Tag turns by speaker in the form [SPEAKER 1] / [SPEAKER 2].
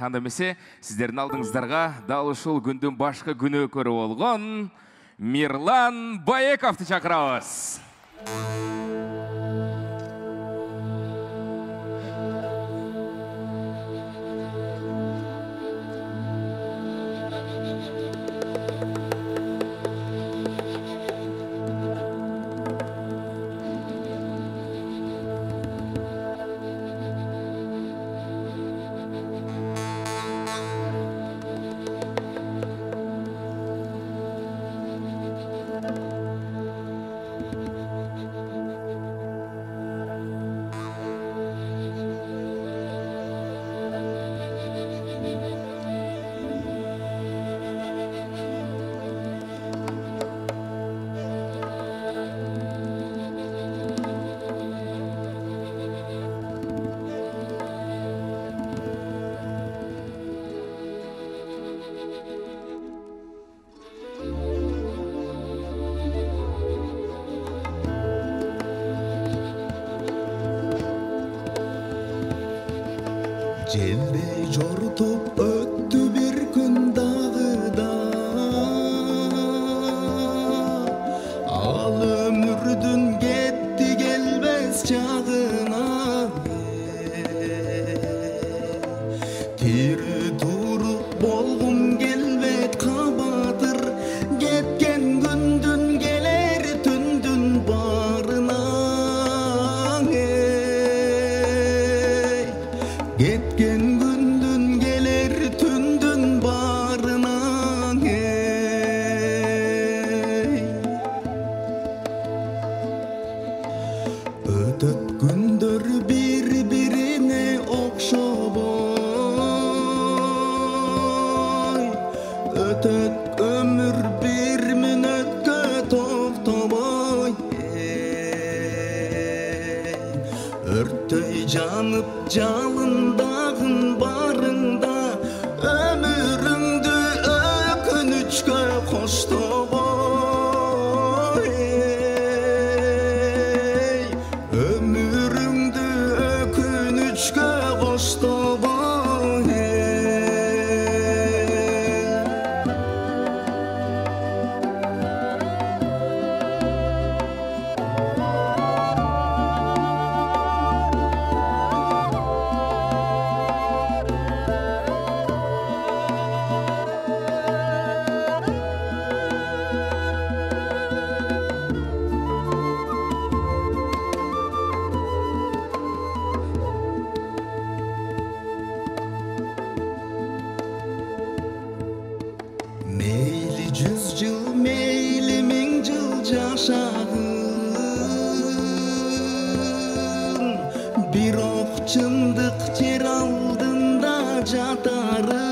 [SPEAKER 1] Анда эмесе сиздердин алдыңыздарга дал ушул күндүн башкы күнөөкөрү болгон Мирлан Баековду чакырабыз.
[SPEAKER 2] Желдей жортуп өттү бир күн дагыда, ал өмүрдүн кетти келбес чагына. Тири туруп болгум келбейт кабатыр, кеткен күндүн келер түндүн барына. Кеткен күндүн келер түндүн барына. Өтөт күндөр бири-бирине окшобой, өтөт өмүр бир мүнөткө токтобой. Өрттөй жанып жалындагын барыңда, өмүрүңдү өкүнүчкө коштобой. Өмүрүңдү өкүнүчкө коштобой. Meyli 100 jыл, meyli 1000 жыл жашагын, бирок чындык жер алдында жатарын.